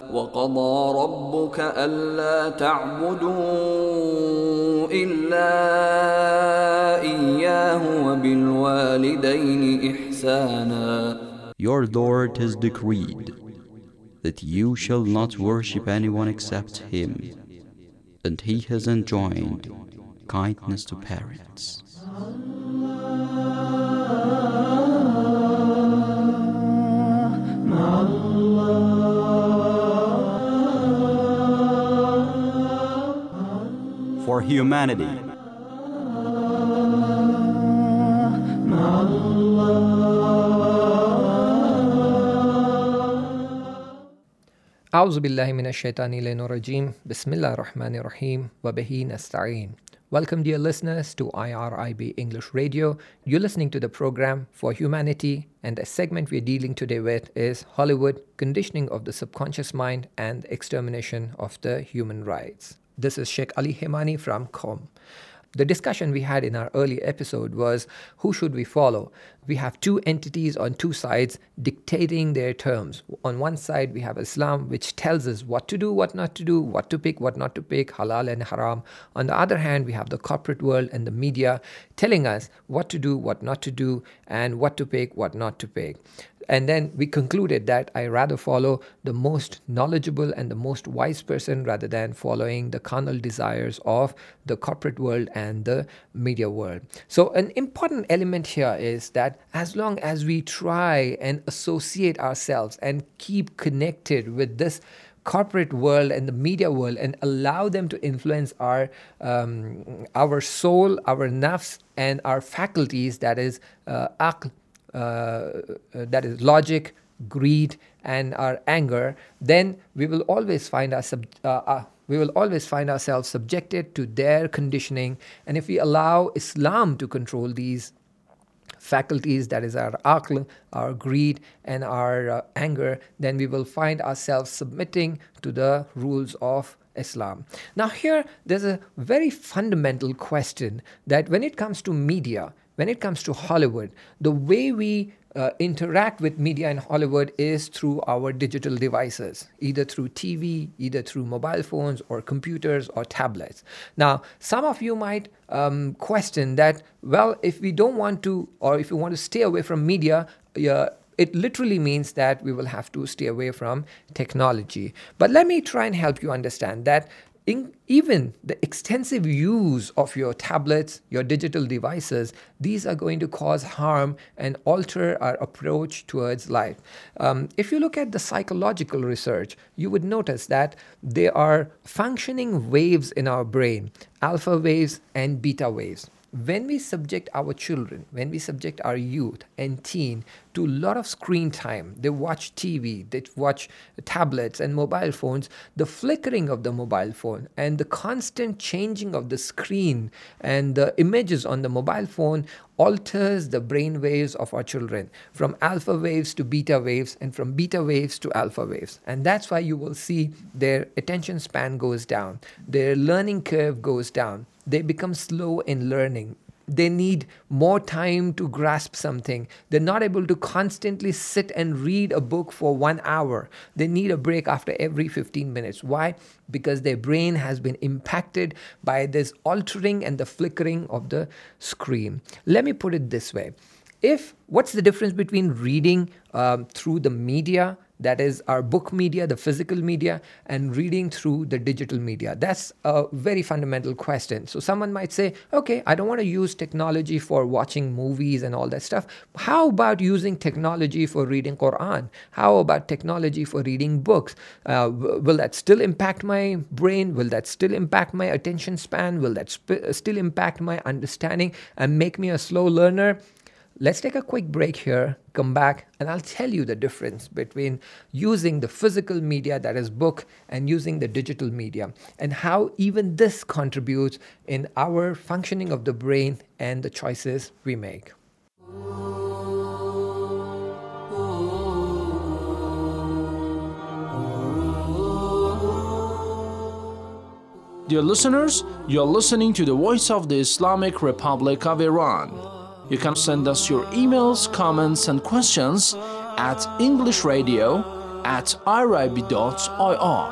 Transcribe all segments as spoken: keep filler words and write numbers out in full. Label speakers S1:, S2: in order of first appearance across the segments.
S1: وقضى ربك ألا تعبدوا إلا إياه وبالوالدين إحسانا.
S2: Your Lord has decreed that you shall not worship anyone except Him, and He has enjoined kindness to parents. For humanity.
S3: أعوذ بالله من الشيطان الرجيم بسم الله الرحمن الرحيم وبه نستعين. Welcome, dear listeners, to I R I B English Radio. You're listening to the program For Humanity, and the segment we're dealing today with is Hollywood, Conditioning of the Subconscious Mind and Extermination of the Human Rights. This is Sheikh Ali Hemani from Qom. The discussion we had in our early episode was, who should we follow? We have two entities on two sides dictating their terms. On one side, we have Islam, which tells us what to do, what not to do, what to pick, what not to pick, halal and haram. On the other hand, we have the corporate world and the media telling us what to do, what not to do, and what to pick, what not to pick. And then we concluded that I rather follow the most knowledgeable and the most wise person rather than following the carnal desires of the corporate world and the media world. So an important element here is that as long as we try and associate ourselves and keep connected with this corporate world and the media world and allow them to influence our um, our soul, our nafs, and our faculties, that is uh, aql, Uh, that is logic, greed, and our anger, then we will always find our sub, uh, uh, we will always find ourselves subjected to their conditioning. And if we allow Islam to control these faculties, that is our aql, our greed, and our uh, anger, then we will find ourselves submitting to the rules of Islam. Now here, there's a very fundamental question that when it comes to media, when it comes to Hollywood, the way we uh, interact with media in Hollywood is through our digital devices, either through T V, either through mobile phones or computers or tablets. Now, some of you might um, question that, well, if we don't want to, or if we want to stay away from media, uh, it literally means that we will have to stay away from technology. But let me try and help you understand that in even the extensive use of your tablets, your digital devices, these are going to cause harm and alter our approach towards life. Um, if you look at the psychological research, you would notice that there are functioning waves in our brain, alpha waves and beta waves. When we subject our children, when we subject our youth and teen to a lot of screen time, they watch T V, they watch tablets and mobile phones, the flickering of the mobile phone and the constant changing of the screen and the images on the mobile phone alters the brain waves of our children from alpha waves to beta waves and from beta waves to alpha waves. And that's why you will see their attention span goes down, their learning curve goes down. They become slow in learning. They need more time to grasp something. They're not able to constantly sit and read a book for one hour. They need a break after every fifteen minutes. Why? Because their brain has been impacted by this altering and the flickering of the screen. Let me put it this way. If what's the difference between reading um, through the media, that is our book media, the physical media, and reading through the digital media? That's a very fundamental question. So someone might say, okay, I don't want to use technology for watching movies and all that stuff. How about using technology for reading Quran? How about technology for reading books? Uh, w- will that still impact my brain? Will that still impact my attention span? Will that sp- still impact my understanding and make me a slow learner? Let's take a quick break here, come back, and I'll tell you the difference between using the physical media, that is book, and using the digital media, and how even this contributes in our functioning of the brain and the choices we make.
S4: Dear listeners, you're listening to the Voice of the Islamic Republic of Iran. You can send us your emails, comments, and questions at englishradio at irib dot I R.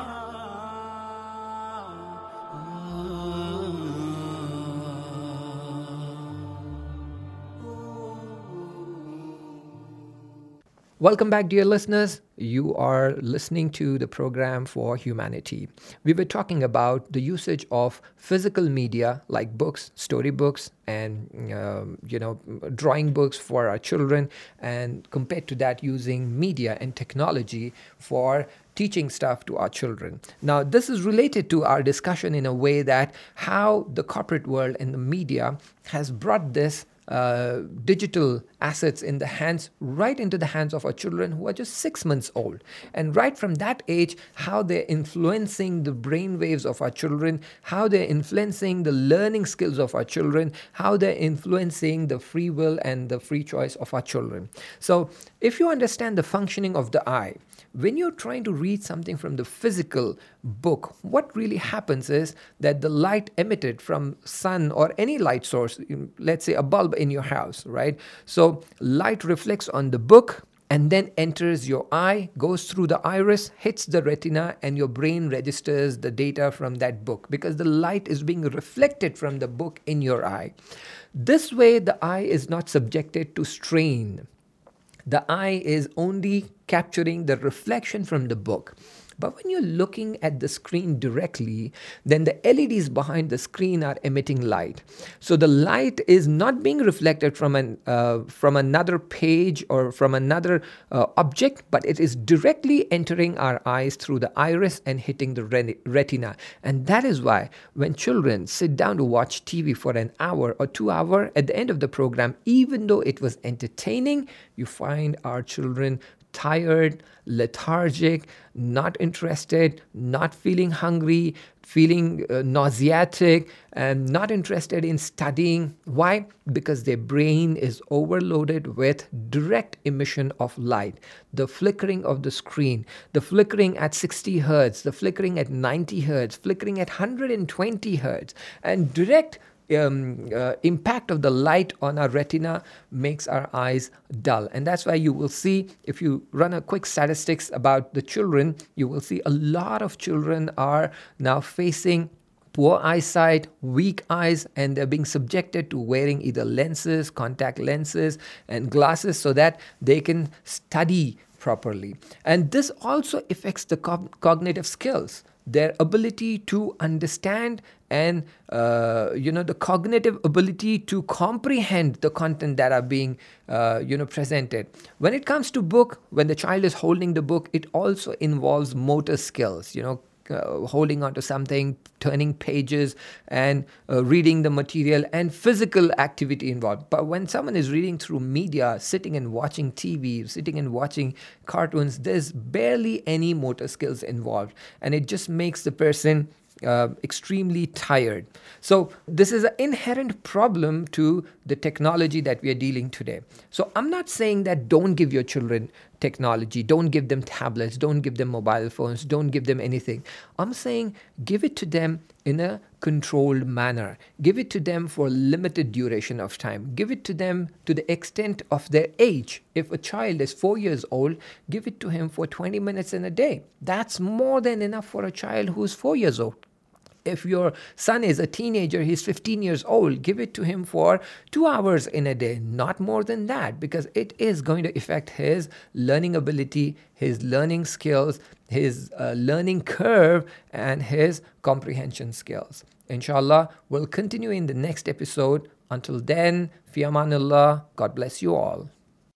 S3: Welcome back, dear listeners. You are listening to the program For Humanity. We were talking about the usage of physical media like books, storybooks, and um, you know, drawing books for our children, and compared to that, using media and technology for teaching stuff to our children. Now, this is related to our discussion in a way that how the corporate world and the media has brought this Uh, digital assets in the hands, right into the hands of our children who are just six months old. And right from that age, how they're influencing the brain waves of our children, how they're influencing the learning skills of our children, how they're influencing the free will and the free choice of our children. So if you understand the functioning of the eye, when you're trying to read something from the physical book, what really happens is that the light emitted from sun or any light source, let's say a bulb in your house, right? So light reflects on the book and then enters your eye, goes through the iris, hits the retina, and your brain registers the data from that book because the light is being reflected from the book in your eye. This way, the eye is not subjected to strain. The eye is only capturing the reflection from the book. But when you're looking at the screen directly, then the L E Ds behind the screen are emitting light. So the light is not being reflected from an uh, from another page or from another uh, object, but it is directly entering our eyes through the iris and hitting the re- retina. And that is why when children sit down to watch T V for an hour or two hours, at the end of the program, even though it was entertaining, you find our children tired, lethargic, not interested, not feeling hungry, feeling uh, nauseatic, and not interested in studying. Why? Because their brain is overloaded with direct emission of light. The flickering of the screen, the flickering at sixty hertz, the flickering at ninety hertz, flickering at one hundred twenty hertz, and direct Um, uh, impact of the light on our retina makes our eyes dull. And that's why you will see, if you run a quick statistics about the children, you will see a lot of children are now facing poor eyesight, weak eyes, and they're being subjected to wearing either lenses, contact lenses, and glasses so that they can study properly. And this also affects the co- cognitive skills, their ability to understand and uh, you know the cognitive ability to comprehend the content that are being uh, you know presented. When it comes to book, when the child is holding the book, it also involves motor skills, you know uh, holding onto something, turning pages, and uh, reading the material, and physical activity involved. But when someone is reading through media, sitting and watching T V, sitting and watching cartoons, there's barely any motor skills involved, and it just makes the person Uh, extremely tired. So this is an inherent problem to the technology that we are dealing today. So I'm not saying that don't give your children technology, don't give them tablets, don't give them mobile phones, don't give them anything. I'm saying give it to them in a controlled manner. Give it to them for a limited duration of time. Give it to them to the extent of their age. If a child is four years old, give it to him for twenty minutes in a day. That's more than enough for a child who's four years old. If your son is a teenager, he's fifteen years old, give it to him for two hours in a day, not more than that, because it is going to affect his learning ability, his learning skills, his uh, learning curve, and his comprehension skills. Inshallah, we'll continue in the next episode. Until then, fi amanillah, God bless you all.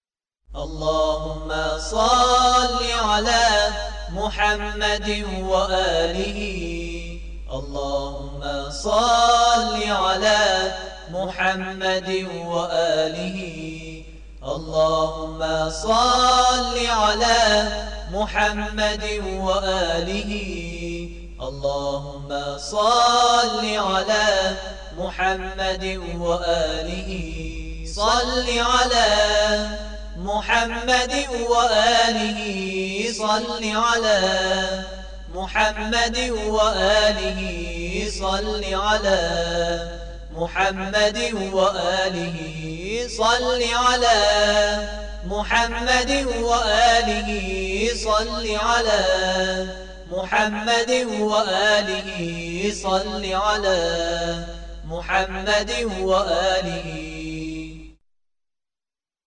S5: Allahumma salli ala Muhammadin wa alihi. اللهم صل على محمد وآله اللهم صل على محمد وآله اللهم صل على محمد وآله صل على محمد وآله صل على محمد وآله صل على محمد وآله صل على محمد وآله وآله صل على محمد وآله صل على محمد وآله